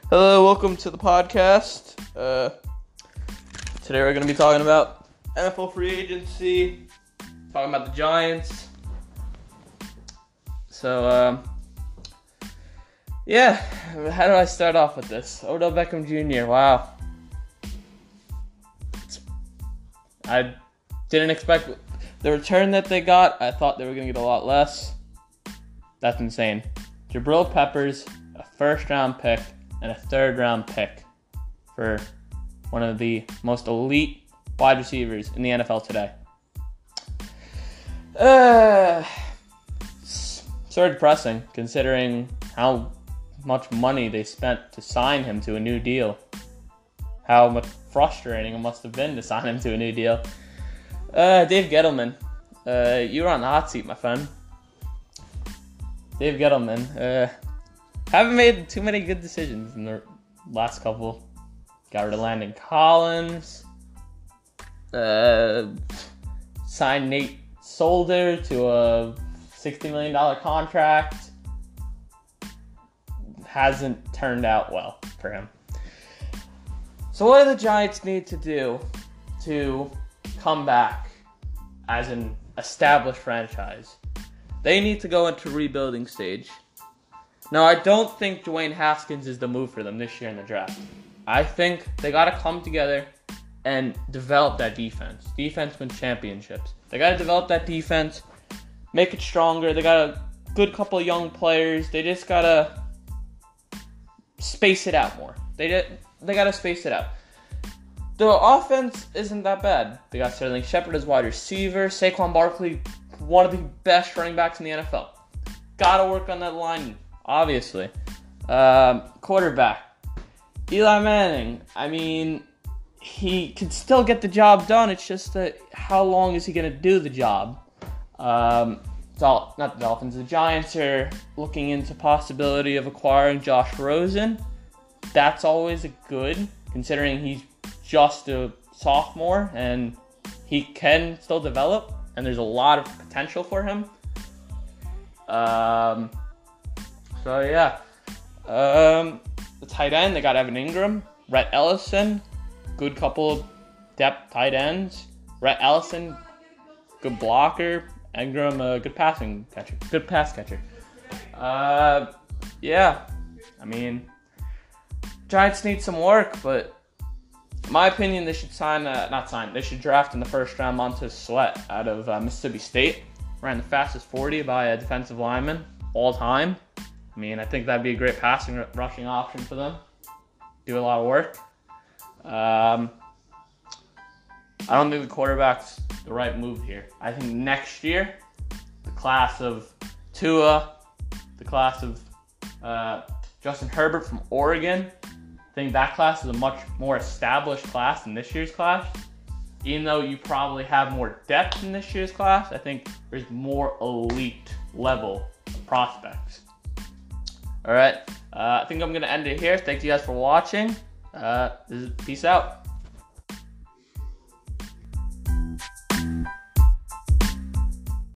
Hello, welcome to the podcast. Today we're going to be talking about NFL free agency, talking about the Giants. So, how do I start off with this? Odell Beckham Jr., wow. I didn't expect the return that they got. I thought they were going to get a lot less. That's insane. Jabril Peppers, a first-round pick, and a third-round pick for one of the most elite wide receivers in the NFL today. Sort of depressing, considering how much money they spent to sign him to a new deal. How much frustrating it must have been to sign him to a new deal. Dave Gettleman, you were on the hot seat, my friend. Dave Gettleman, haven't made too many good decisions in the last couple. Got rid of Landon Collins. Signed Nate Solder to a $60 million contract. Hasn't turned out well for him. So what do the Giants need to do to come back as an established franchise? They need to go into rebuilding stage. Now, I don't think Dwayne Haskins is the move for them this year in the draft. I think they got to come together and develop that defense. Defense wins championships. They got to develop that defense, make it stronger. They got a good couple of young players. They just got to space it out more. They got to space it out. The offense isn't that bad. They got Sterling Shepard as wide receiver. Saquon Barkley, one of the best running backs in the NFL. Got to work on that line. Obviously. Quarterback. Eli Manning. I mean, he could still get the job done. It's just that how long is he going to do the job? Not the Dolphins. The Giants are looking into possibility of acquiring Josh Rosen. That's always a good, considering he's just a sophomore and he can still develop, and there's a lot of potential for him. The tight end, they got Evan Ingram, Rhett Ellison, good couple of depth tight ends. Rhett Ellison, good blocker. Ingram, good pass catcher. I mean, Giants need some work, but in my opinion, they should they should draft in the first round Montez Sweat out of Mississippi State. Ran the fastest 40 by a defensive lineman all time. I mean, I think that'd be a great rushing option for them. Do a lot of work. I don't think the quarterback's the right move here. I think next year, the class of Tua, the class of Justin Herbert from Oregon, I think that class is a much more established class than this year's class. Even though you probably have more depth in this year's class, I think there's more elite level of prospects. All right, I think I'm going to end it here. Thank you guys for watching. Peace out.